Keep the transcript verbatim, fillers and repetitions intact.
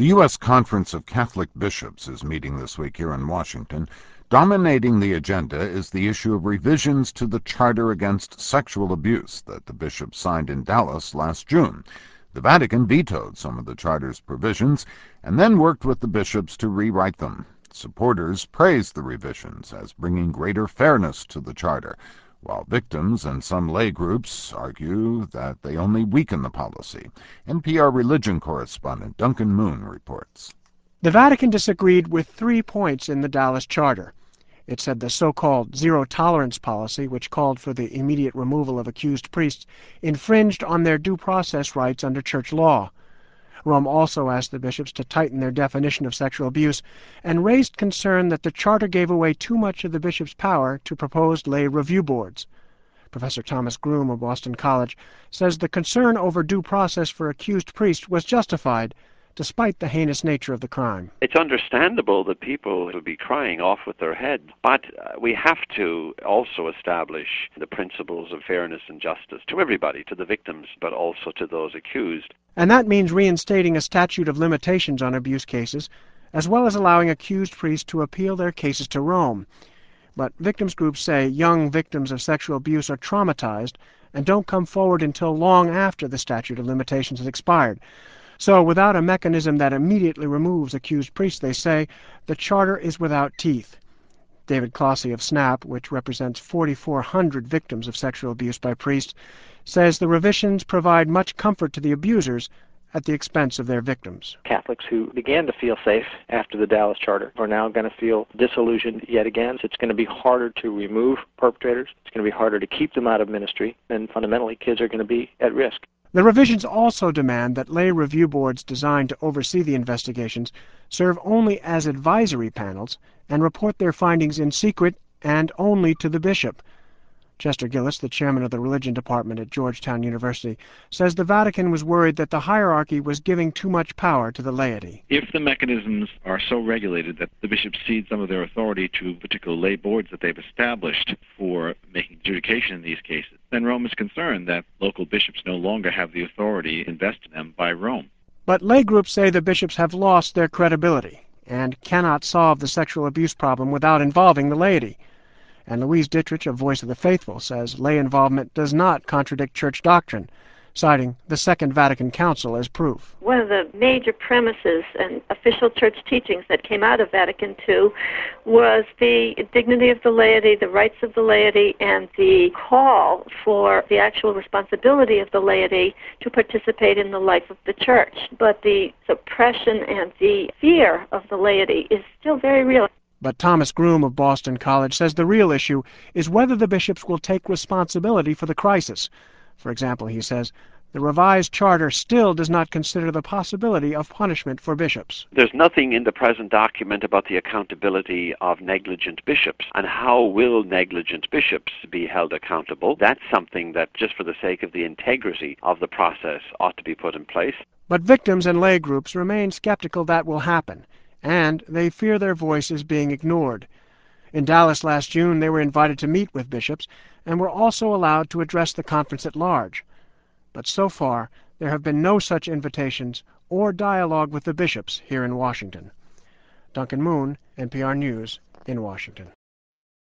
The U S Conference of Catholic Bishops is meeting this week here in Washington. Dominating the agenda is the issue of revisions to the Charter Against Sexual Abuse that the bishops signed in Dallas last June. The Vatican vetoed some of the Charter's provisions and then worked with the bishops to rewrite them. Supporters praised the revisions as bringing greater fairness to the Charter, while victims and some lay groups argue that they only weaken the policy. N P R religion correspondent Duncan Moon reports. The Vatican disagreed with three points in the Dallas Charter. It said the so-called zero-tolerance policy, which called for the immediate removal of accused priests, infringed on their due process rights under church law. Rome also asked the bishops to tighten their definition of sexual abuse and raised concern that the Charter gave away too much of the bishops' power to proposed lay review boards. Professor Thomas Groome of Boston College says the concern over due process for accused priests was justified, despite the heinous nature of the crime. It's understandable that people will be crying off with their head, but uh, we have to also establish the principles of fairness and justice to everybody, to the victims, but also to those accused. And that means reinstating a statute of limitations on abuse cases, as well as allowing accused priests to appeal their cases to Rome. But victims groups say young victims of sexual abuse are traumatized and don't come forward until long after the statute of limitations has expired. So without a mechanism that immediately removes accused priests, they say, the Charter is without teeth. David Clossie of SNAP, which represents forty-four hundred victims of sexual abuse by priests, says the revisions provide much comfort to the abusers at the expense of their victims. Catholics who began to feel safe after the Dallas Charter are now going to feel disillusioned yet again. So it's going to be harder to remove perpetrators. It's going to be harder to keep them out of ministry. And fundamentally, kids are going to be at risk. The revisions also demand that lay review boards designed to oversee the investigations serve only as advisory panels and report their findings in secret and only to the bishop. Chester Gillis, the chairman of the religion department at Georgetown University, says the Vatican was worried that the hierarchy was giving too much power to the laity. If the mechanisms are so regulated that the bishops cede some of their authority to particular lay boards that they've established for making adjudication in these cases, then Rome is concerned that local bishops no longer have the authority invested in them by Rome. But lay groups say the bishops have lost their credibility and cannot solve the sexual abuse problem without involving the laity. And Louise Dittrich of Voice of the Faithful says lay involvement does not contradict church doctrine, citing the Second Vatican Council as proof. One of the major premises and official church teachings that came out of Vatican Two was the dignity of the laity, the rights of the laity, and the call for the actual responsibility of the laity to participate in the life of the church. But the suppression and the fear of the laity is still very real. But Thomas Groome of Boston College says the real issue is whether the bishops will take responsibility for the crisis. For example, he says, the revised charter still does not consider the possibility of punishment for bishops. There's nothing in the present document about the accountability of negligent bishops, and how will negligent bishops be held accountable. That's something that, just for the sake of the integrity of the process, ought to be put in place. But victims and lay groups remain skeptical that will happen, and they fear their voice is being ignored. In Dallas last June, they were invited to meet with bishops and were also allowed to address the conference at large. But so far, there have been no such invitations or dialogue with the bishops here in Washington. Duncan Moon, N P R News, in Washington.